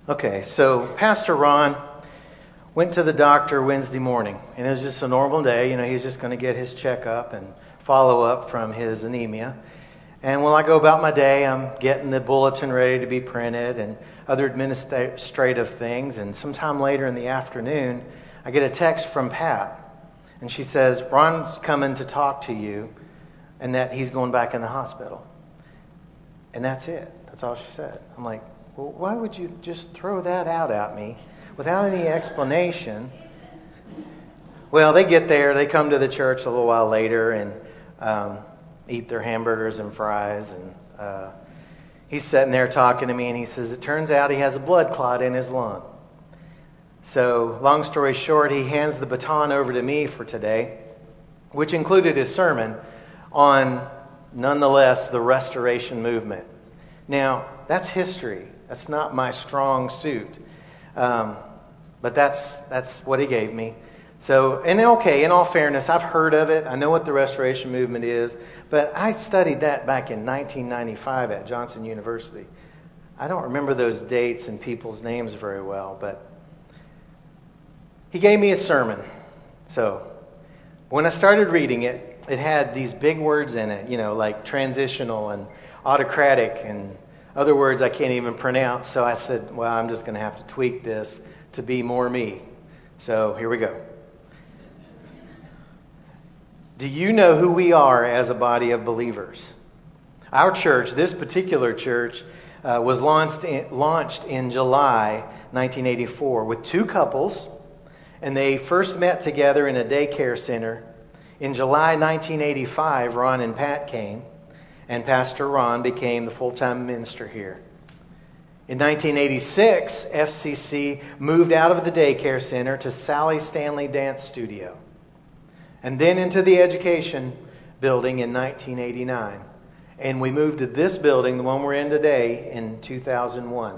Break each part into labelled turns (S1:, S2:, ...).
S1: Okay, so Pastor Ron went to the doctor Wednesday morning, and it was just a normal day. You know, he's just going to get his checkup and follow up from his anemia. And when I go about my day, I'm getting the bulletin ready to be printed and other administrative things. And sometime later in the afternoon, I get a text from Pat, and she says, Ron's coming to talk to you, and that he's going back in the hospital. And that's it. That's all she said. I'm like, well, why would you just throw that out at me without any explanation? Well, they get there. They come to the church a little while later and eat their hamburgers and fries. And he's sitting there talking to me, and he says, it turns out he has a blood clot in his lung. So, long story short, he hands the baton over to me for today, which included his sermon on, nonetheless, the Restoration Movement. Now, that's history. That's not my strong suit. But that's what he gave me. So, and okay, in all fairness, I've heard of it. I know what the Restoration Movement is. But I studied that back in 1995 at Johnson University. I don't remember those dates and people's names very well, but he gave me a sermon. So, when I started reading it, it had these big words in it, you know, like transitional and autocratic and other words I can't even pronounce. So I said, well, I'm just going to have to tweak this to be more me. So here we go. Do you know who we are as a body of believers? Our church, this particular church, was launched in July 1984 with two couples, and they first met together in a daycare center. In July 1985, Ron and Pat came, and Pastor Ron became the full-time minister here. In 1986, FCC moved out of the daycare center to Sally Stanley Dance Studio, and then into the education building in 1989. And we moved to this building, the one we're in today, in 2001.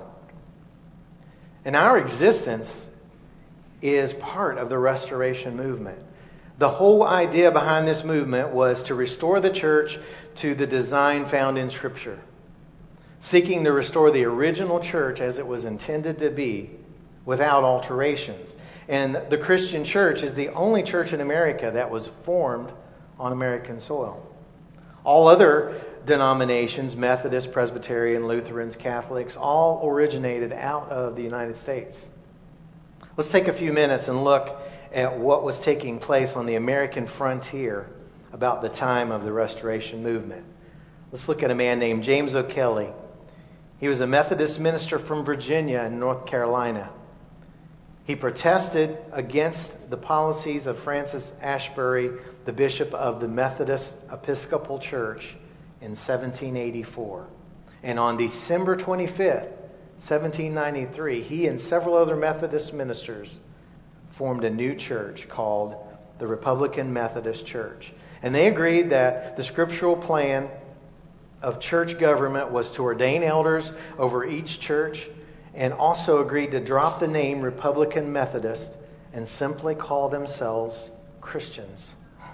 S1: And our existence is part of the Restoration Movement. The whole idea behind this movement was to restore the church to the design found in Scripture, seeking to restore the original church as it was intended to be without alterations. And the Christian church is the only church in America that was formed on American soil. All other denominations, Methodists, Presbyterian, Lutherans, Catholics, all originated out of the United States. Let's take a few minutes and look at what was taking place on the American frontier about the time of the Restoration Movement. Let's look at a man named James O'Kelly. He was a Methodist minister from Virginia and North Carolina. He protested against the policies of Francis Ashbury, the bishop of the Methodist Episcopal Church, in 1784. And on December 25th, 1793, he and several other Methodist ministers formed a new church called the Republican Methodist Church. And they agreed that the scriptural plan of church government was to ordain elders over each church, and also agreed to drop the name Republican Methodist and simply call themselves Christians.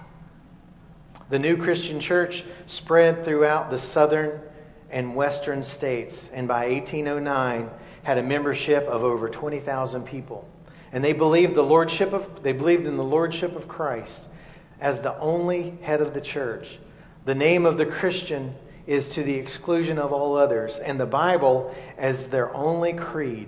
S1: The new Christian church spread throughout the southern and western states, and by 1809 had a membership of over 20,000 people. And they believed in the lordship of Christ as the only head of the church. The name of the Christian is to the exclusion of all others, and the Bible as their only creed.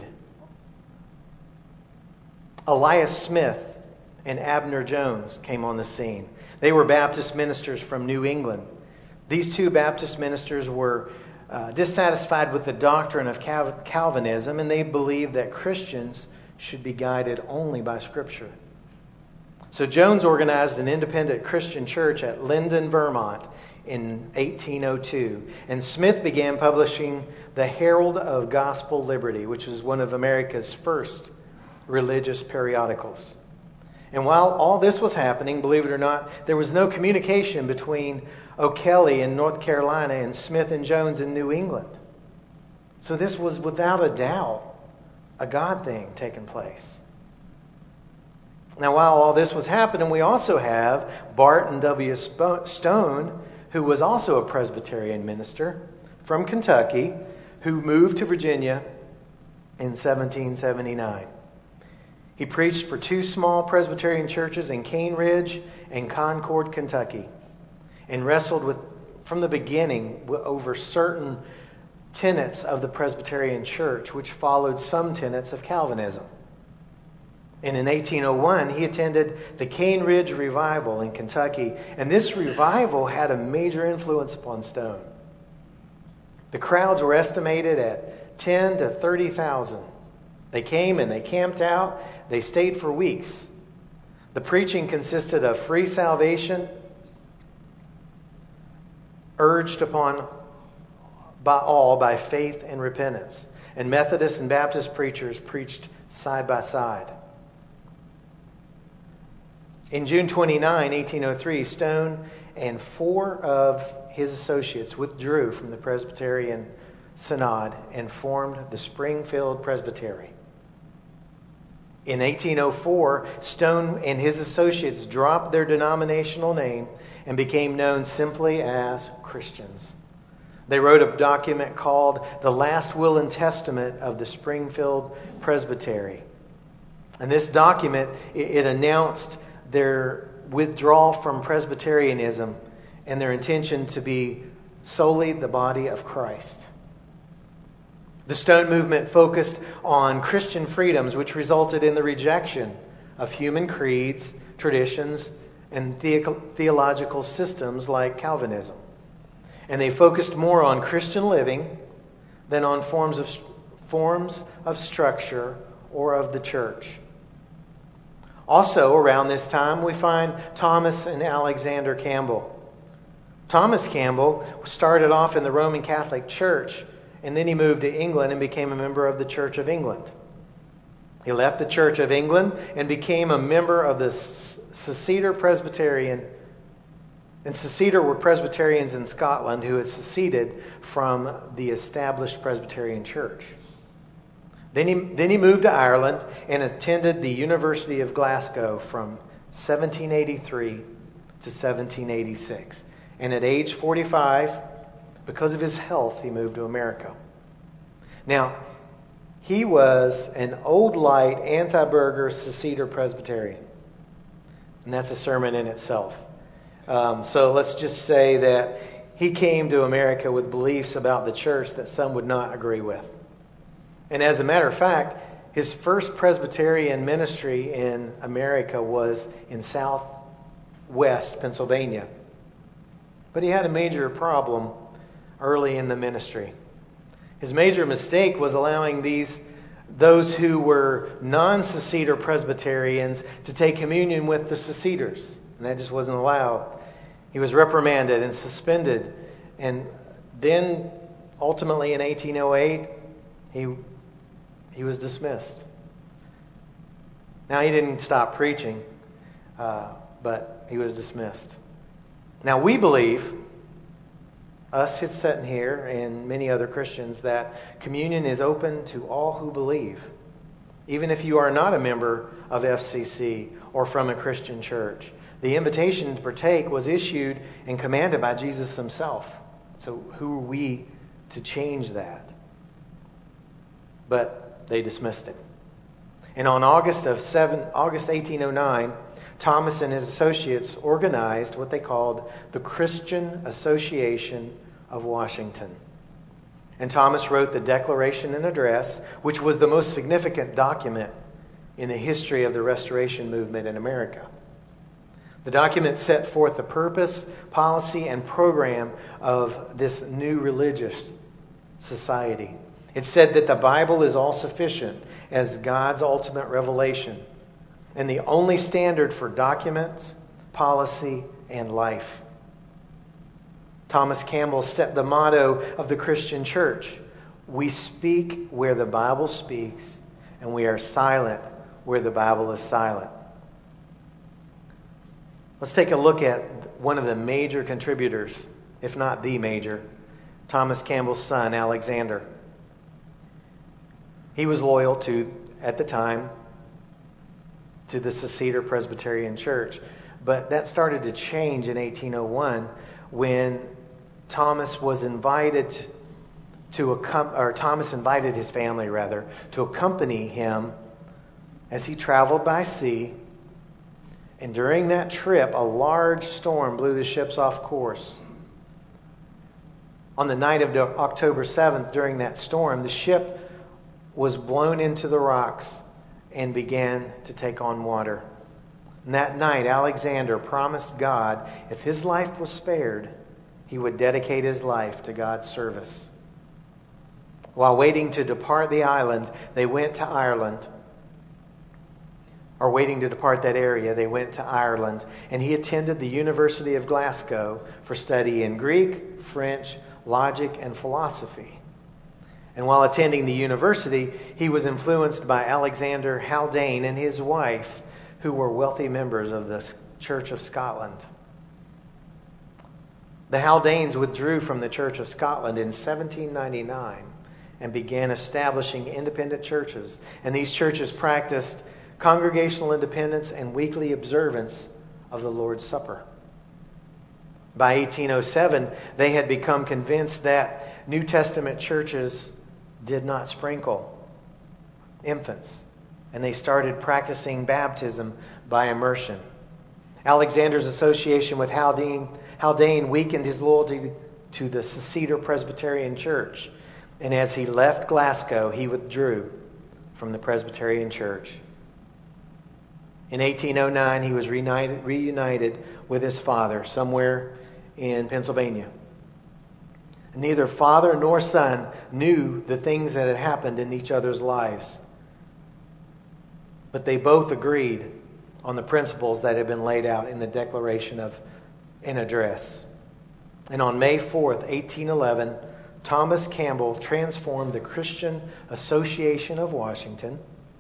S1: Elias Smith and Abner Jones came on the scene. They were Baptist ministers from New England. These two Baptist ministers were dissatisfied with the doctrine of Calvinism, and they believed that Christians should be guided only by Scripture. So Jones organized an independent Christian church at Linden, Vermont in 1802. And Smith began publishing the Herald of Gospel Liberty, which was one of America's first religious periodicals. And while all this was happening, believe it or not, there was no communication between O'Kelly in North Carolina and Smith and Jones in New England. So this was without a doubt a God thing taking place. Now, while all this was happening, we also have Barton W. Stone, who was also a Presbyterian minister from Kentucky, who moved to Virginia in 1779. He preached for two small Presbyterian churches in Cane Ridge and Concord, Kentucky, and wrestled from the beginning over certain tenets of the Presbyterian Church, which followed some tenets of Calvinism. And in 1801, he attended the Cane Ridge Revival in Kentucky, and this revival had a major influence upon Stone. The crowds were estimated at 10 to 30,000. They came and they camped out. They stayed for weeks. The preaching consisted of free salvation urged upon by all by faith and repentance. And Methodist and Baptist preachers preached side by side. In June 29, 1803, Stone and 4 of his associates withdrew from the Presbyterian Synod and formed the Springfield Presbytery. In 1804, Stone and his associates dropped their denominational name and became known simply as Christians. They wrote a document called The Last Will and Testament of the Springfield Presbytery. And this document, it announced their withdrawal from Presbyterianism and their intention to be solely the body of Christ. The Stone movement focused on Christian freedoms, which resulted in the rejection of human creeds, traditions, and theological systems like Calvinism. And they focused more on Christian living than on forms of structure or of the church. Also, around this time, we find Thomas and Alexander Campbell. Thomas Campbell started off in the Roman Catholic Church, and then he moved to England and became a member of the Church of England. He left the Church of England and became a member of the Seceder Presbyterian. And Seceder were Presbyterians in Scotland who had seceded from the established Presbyterian Church. Then he moved to Ireland and attended the University of Glasgow from 1783 to 1786. And at age 45, because of his health, he moved to America. Now, he was an old light, anti-burger, Seceder Presbyterian. And that's a sermon in itself. So let's just say that he came to America with beliefs about the church that some would not agree with. And as a matter of fact, his first Presbyterian ministry in America was in southwest Pennsylvania. But he had a major problem early in the ministry. His major mistake was allowing those who were non-Seceder Presbyterians to take communion with the Seceders. And that just wasn't allowed. He was reprimanded and suspended. And then, ultimately in 1808, he was dismissed. Now, he didn't stop preaching, but he was dismissed. Now, we believe, us sitting here and many other Christians, that communion is open to all who believe, even if you are not a member of FCC or from a Christian church. The invitation to partake was issued and commanded by Jesus himself. So who are we to change that? But they dismissed him. And on August 1809, Thomas and his associates organized what they called the Christian Association of Washington. And Thomas wrote the Declaration and Address, which was the most significant document in the history of the Restoration movement in America. The document set forth the purpose, policy, and program of this new religious society. It said that the Bible is all sufficient as God's ultimate revelation and the only standard for documents, policy, and life. Thomas Campbell set the motto of the Christian church: we speak where the Bible speaks, and we are silent where the Bible is silent. Let's take a look at one of the major contributors, if not the major, Thomas Campbell's son, Alexander. He was loyal at the time, to the Seceder Presbyterian Church. But that started to change in 1801 when Thomas was invited Thomas invited his family, to accompany him as he traveled by sea. And during that trip, a large storm blew the ships off course. On the night of October 7th, during that storm, the ship was blown into the rocks and began to take on water. And that night, Alexander promised God if his life was spared, he would dedicate his life to God's service. While waiting to depart the island, they went to Ireland. Or waiting to depart that area, they went to Ireland. And he attended the University of Glasgow for study in Greek, French, logic, and philosophy. And while attending the university, he was influenced by Alexander Haldane and his wife, who were wealthy members of the Church of Scotland. The Haldanes withdrew from the Church of Scotland in 1799 and began establishing independent churches. And these churches practiced congregational independence and weekly observance of the Lord's Supper. By 1807, they had become convinced that New Testament churches did not sprinkle infants, and they started practicing baptism by immersion. Alexander's association with Haldane weakened his loyalty to the Cedar Presbyterian Church, and as he left Glasgow, he withdrew from the Presbyterian Church. In 1809, he was reunited with his father somewhere in Pennsylvania. Neither father nor son knew the things that had happened in each other's lives. But they both agreed on the principles that had been laid out in the Declaration of an Address. And on May 4th, 1811, Thomas Campbell transformed the Christian Association of Washington,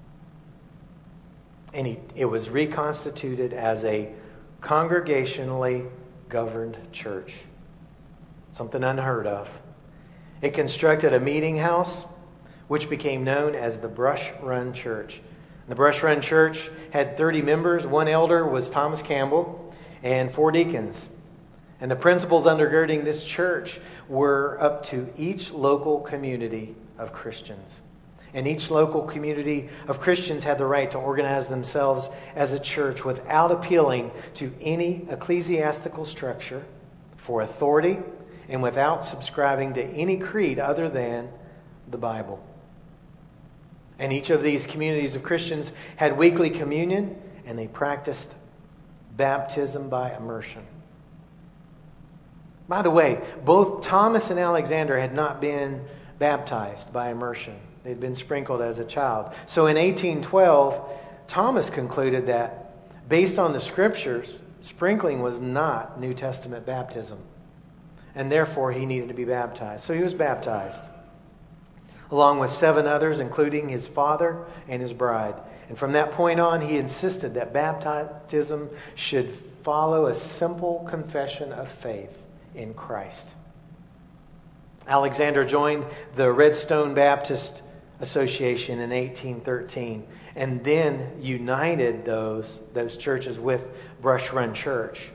S1: and it was reconstituted as a congregationally governed church. Something unheard of. It constructed a meeting house, which became known as the Brush Run Church. The Brush Run Church had 30 members. One elder was Thomas Campbell, and 4 deacons. And the principles undergirding this church were up to each local community of Christians. And each local community of Christians had the right to organize themselves as a church without appealing to any ecclesiastical structure for authority and without subscribing to any creed other than the Bible. And each of these communities of Christians had weekly communion, and they practiced baptism by immersion. By the way, both Thomas and Alexander had not been baptized by immersion. They'd been sprinkled as a child. So in 1812, Thomas concluded that, based on the Scriptures, sprinkling was not New Testament baptism. And therefore, he needed to be baptized. So he was baptized, along with 7 others, including his father and his bride. And from that point on, he insisted that baptism should follow a simple confession of faith in Christ. Alexander joined the Redstone Baptist Association in 1813 and then united those churches with Brush Run Church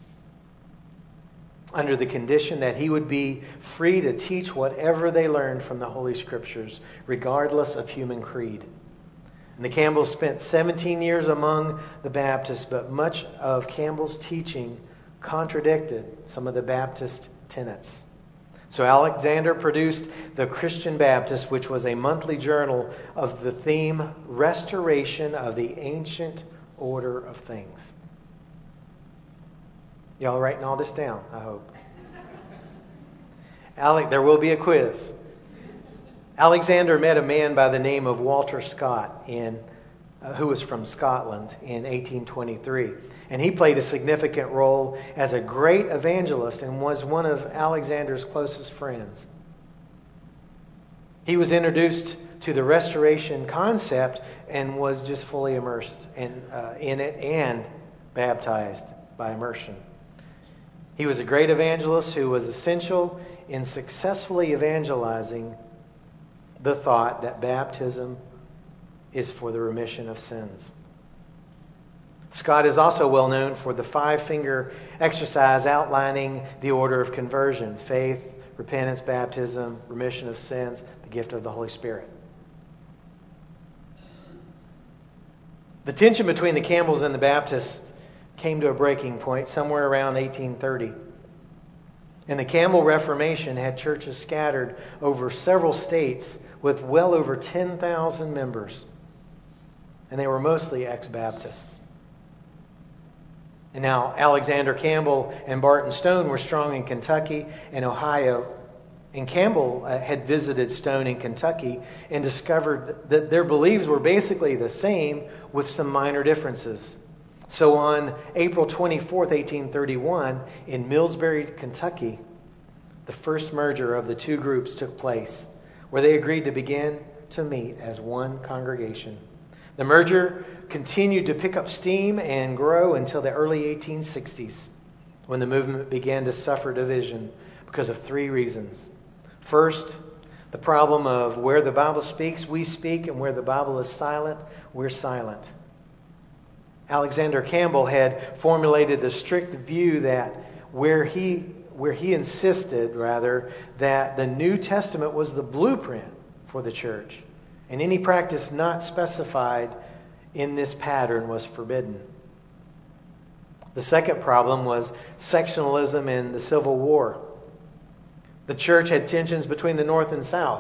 S1: under the condition that he would be free to teach whatever they learned from the Holy Scriptures, regardless of human creed. And the Campbells spent 17 years among the Baptists, but much of Campbell's teaching contradicted some of the Baptist tenets. So Alexander produced the Christian Baptist, which was a monthly journal of the theme Restoration of the Ancient Order of Things. Y'all writing all this down, I hope. There will be a quiz. Alexander met a man by the name of Walter Scott, who was from Scotland, in 1823. And he played a significant role as a great evangelist and was one of Alexander's closest friends. He was introduced to the restoration concept and was just fully immersed in it and baptized by immersion. He was a great evangelist who was essential in successfully evangelizing the thought that baptism is for the remission of sins. Scott is also well known for the 5-finger exercise outlining the order of conversion: faith, repentance, baptism, remission of sins, the gift of the Holy Spirit. The tension between the Campbells and the Baptists came to a breaking point somewhere around 1830. And the Campbell Reformation had churches scattered over several states with well over 10,000 members. And they were mostly ex-Baptists. And now Alexander Campbell and Barton Stone were strong in Kentucky and Ohio. And Campbell had visited Stone in Kentucky and discovered that their beliefs were basically the same with some minor differences. So on April 24th, 1831, in Millsbury, Kentucky, the first merger of the two groups took place, where they agreed to begin to meet as one congregation. The merger continued to pick up steam and grow until the early 1860s, when the movement began to suffer division because of three reasons. First, the problem of where the Bible speaks, we speak, and where the Bible is silent, we're silent. Alexander Campbell had formulated the strict view that where he insisted, rather, that the New Testament was the blueprint for the church, and any practice not specified in this pattern was forbidden. The second problem was sectionalism in the Civil War. The church had tensions between the North and South.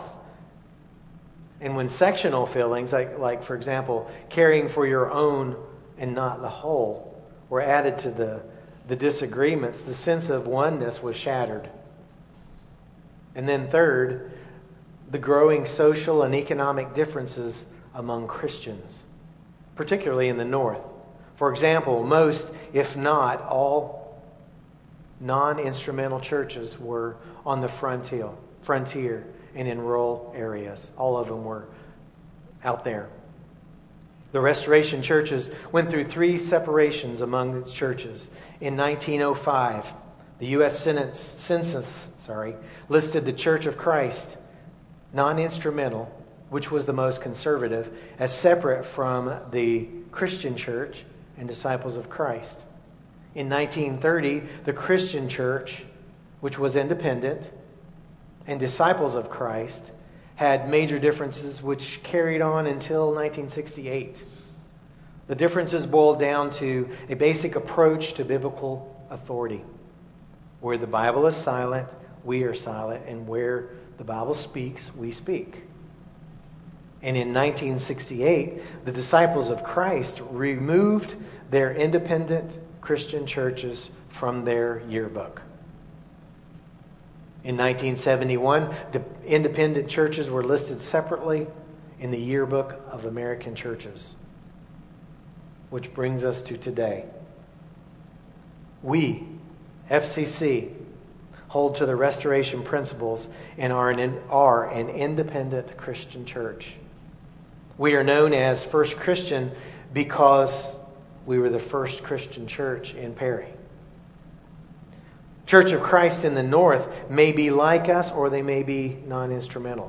S1: And when sectional feelings, like for example, caring for your own and not the whole, were added to the disagreements, the sense of oneness was shattered. And then third, the growing social and economic differences among Christians, particularly in the North. For example, most, if not all, non-instrumental churches were on the frontier and in rural areas. All of them were out there. The Restoration churches went through three separations among the churches. In 1905, the U.S. Census listed the Church of Christ, non-instrumental, which was the most conservative, as separate from the Christian Church and Disciples of Christ. In 1930, the Christian Church, which was independent, and Disciples of Christ had major differences which carried on until 1968. The differences boiled down to a basic approach to biblical authority. Where the Bible is silent, we are silent, and where the Bible speaks, we speak. And in 1968, the Disciples of Christ removed their independent Christian churches from their yearbook. In 1971, the independent churches were listed separately in the yearbook of American churches. Which brings us to today. We, FCC, hold to the Restoration principles and are an independent Christian church. We are known as First Christian because we were the first Christian church in Perry. Church of Christ in the North may be like us or they may be non-instrumental.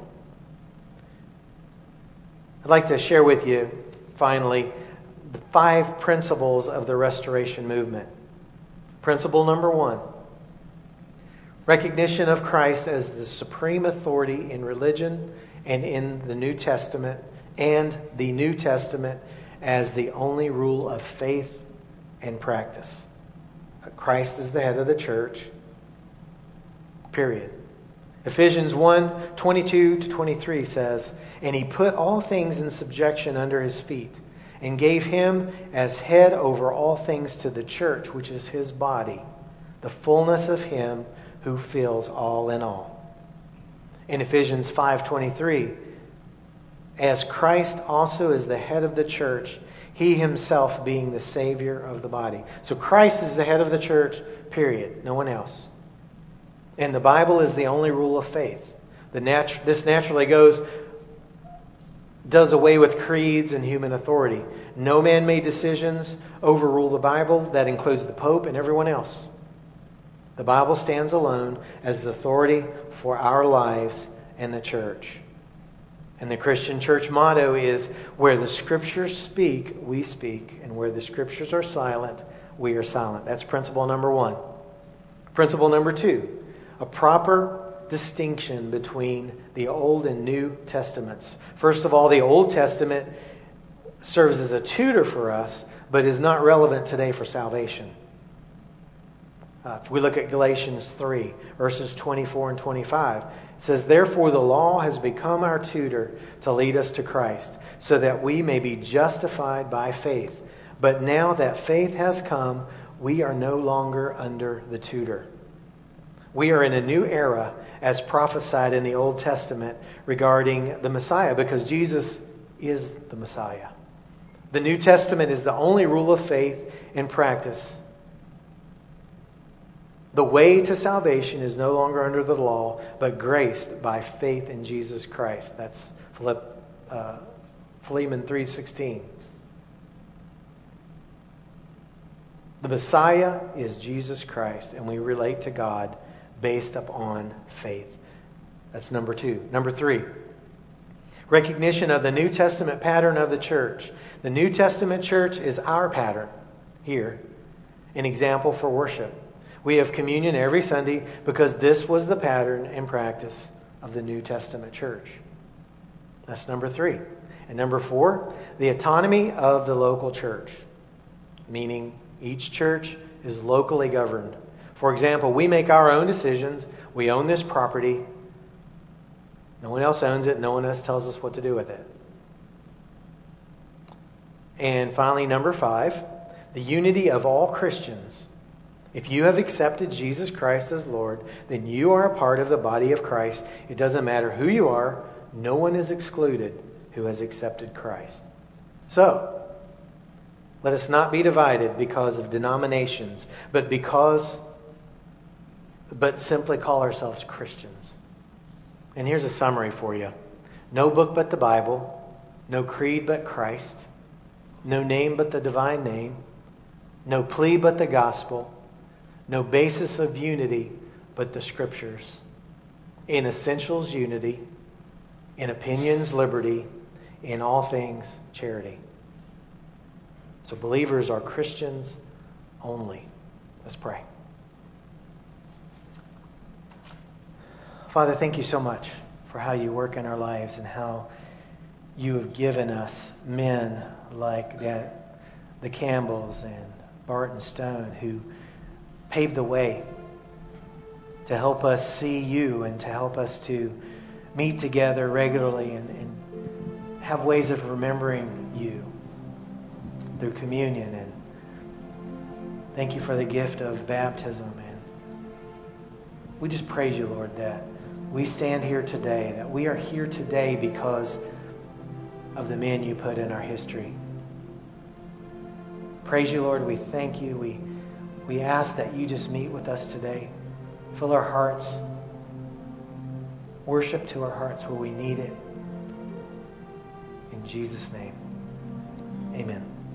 S1: I'd like to share with you, finally, the 5 principles of the Restoration movement. Principle number 1. Recognition of Christ as the supreme authority in religion and in the New Testament, and the New Testament as the only rule of faith and practice. Christ is the head of the church. Period. Ephesians 1:22-23 says, "And he put all things in subjection under his feet, and gave him as head over all things to the church, which is his body, the fullness of him who fills all in all." In Ephesians 5:23, "As Christ also is the head of the church, he himself being the Savior of the body." So Christ is the head of the church, period. No one else. And the Bible is the only rule of faith. This naturally does away with creeds and human authority. No man-made decisions overrule the Bible. That includes the Pope and everyone else. The Bible stands alone as the authority for our lives and the church. And the Christian church motto is, where the Scriptures speak, we speak. And where the Scriptures are silent, we are silent. That's principle number 1. Principle number 2. A proper distinction between the Old and New Testaments. First of all, the Old Testament serves as a tutor for us, but is not relevant today for salvation. If we look at Galatians 3, verses 24 and 25, it says, "Therefore the law has become our tutor to lead us to Christ, so that we may be justified by faith. But now that faith has come, we are no longer under the tutor." We are in a new era, as prophesied in the Old Testament regarding the Messiah, because Jesus is the Messiah. The New Testament is the only rule of faith and practice. The way to salvation is no longer under the law, but graced by faith in Jesus Christ. That's Philemon 3:16. The Messiah is Jesus Christ, and we relate to God based upon faith. That's number 2. Number 3, recognition of the New Testament pattern of the church. The New Testament church is our pattern here, an example for worship. We have communion every Sunday because this was the pattern and practice of the New Testament church. That's number 3. And number 4, the autonomy of the local church, meaning each church is locally governed. For example, we make our own decisions. We own this property. No one else owns it. No one else tells us what to do with it. And finally, number 5, the unity of all Christians. If you have accepted Jesus Christ as Lord, then you are a part of the body of Christ. It doesn't matter who you are. No one is excluded who has accepted Christ. So, let us not be divided because of denominations, but simply call ourselves Christians. And here's a summary for you. No book but the Bible, no creed but Christ, no name but the divine name, no plea but the gospel, no basis of unity but the Scriptures. In essentials, unity. In opinions, liberty. In all things, charity. So believers are Christians only. Let's pray. Father, thank you so much for how you work in our lives and how you have given us men like the Campbells and Barton Stone who paved the way to help us see you and to help us to meet together regularly and have ways of remembering you through communion. And thank you for the gift of baptism. And we just praise you, Lord, that we stand here today, that we are here today because of the men you put in our history. Praise you, Lord. We thank you. We ask that you just meet with us today. Fill our hearts. Worship to our hearts where we need it. In Jesus' name, amen.